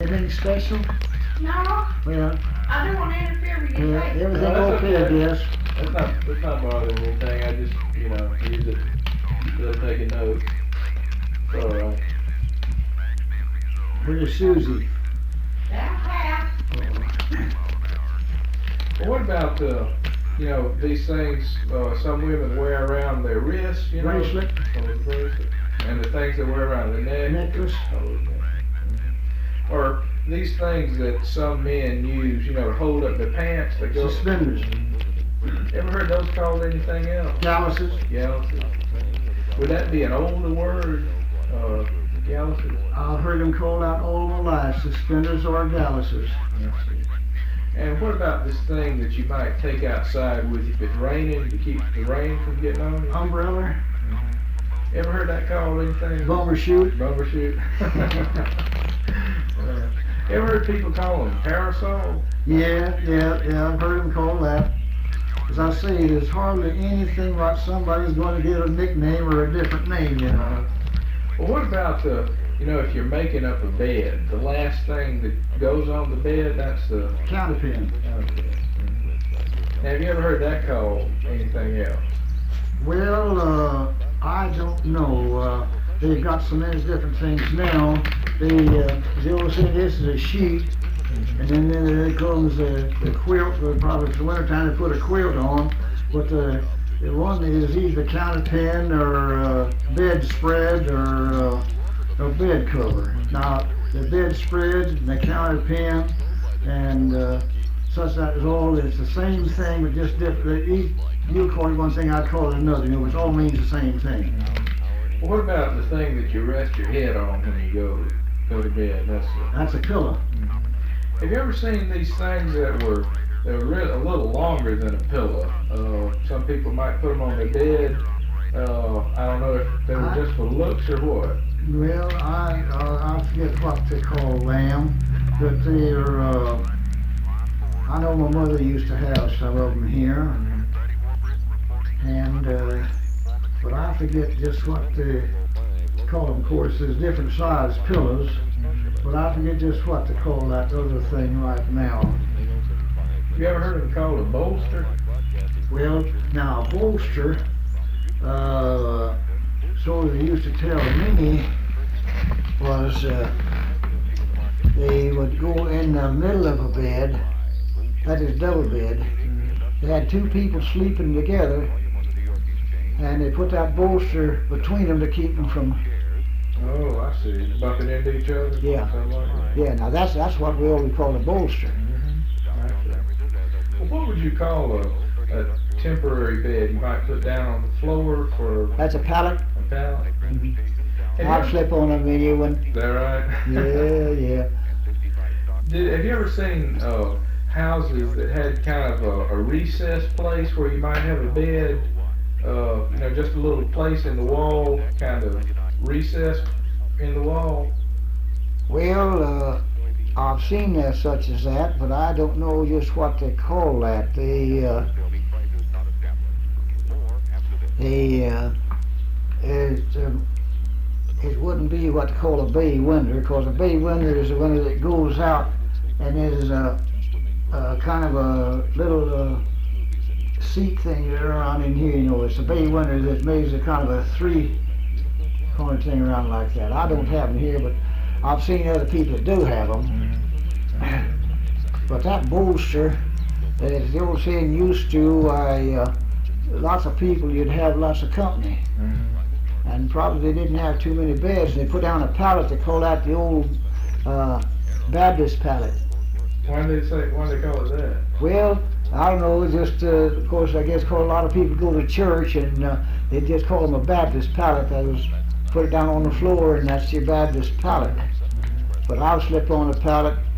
Anything special? No, Well, I don't want to interfere with your day. everything No, that's okay, I okay. guess. That's not bothering anything, I just, use it, instead of taking notes. It's alright. Where's Susie? Downtown. Well, what about, these things, some women wear around their wrists, Bracelet. Bracelet. And the things they wear around their neck. Necklace. Or these things that some men use, to hold up their pants, they go. Suspenders. Ever heard those called anything else? Galluses. Galluses. Would that be an older word, galluses? I've heard them called out all my life, suspenders or galluses. And what about this thing that you might take outside with you if it's raining to keep the rain from getting on you? Umbrella. Ever heard that called anything? Bumper chute. Bumper chute. Ever heard people call them parasol? Yeah, I've heard them call that. As I say, there's hardly anything like somebody's going to get a nickname or a different name, Well, what about if you're making up a bed, the last thing that goes on the bed, that's the Counterpin. counterpin. Have you ever heard that called anything else? Well, I don't know. They've got so many different things now. They always say this is a sheet, and then there comes the quilt. Probably for the wintertime they put a quilt on, but the one is either counterpin or bedspread or a bed cover. Now the bedspread and the counterpin and such that is all. It's the same thing, but just different. You call it one thing, I call it another. It all means the same thing. Well, what about the thing that you rest your head on when you go to bed? That's a pillow. Have you ever seen these things that were a little longer than a pillow? Some people might put them on their bed. I don't know if they were just for looks or what. Well, I forget what they call them, but they're. I know my mother used to have some of them here, and but I forget just what they call them. Of course, there's different size pillows, but I forget just what to call that other thing right now. Have you ever heard them called a bolster? Well, now a bolster, so they used to tell me was they would go in the middle of a bed, that is double bed. They had two people sleeping together, and they put that bolster between them to keep them from. Oh, I see. Bumping into each other? Yeah. Something like that. Yeah, now that's what we always call a bolster. I see. Well, what would you call a temporary bed you might put down on the floor for That's a pallet. a pallet? I'll slip on a video one. Is that right? Yeah. Have you ever seen houses that had kind of a recessed place where you might have a bed, just a little place in the wall, kind of recessed in the wall? Well, I've seen such as that, but I don't know just what they call that. It wouldn't be what they call a bay window, because a bay window is a window that goes out and is a kind of a little seat thing around in here. It's a bay window that makes a kind of a three-corner thing around like that. I don't have them here, but I've seen other people that do have them. But that bolster, as the old saying used to, lots of people, you'd have lots of company. And probably they didn't have too many beds. They put down a pallet. They call that the old Baptist pallet. Why do they call it that? Well, I don't know. Just of course, I guess, cause a lot of people go to church and they just call them a Baptist pallet. That was put it down on the floor, and that's your Baptist pallet. But I'll slip on a pallet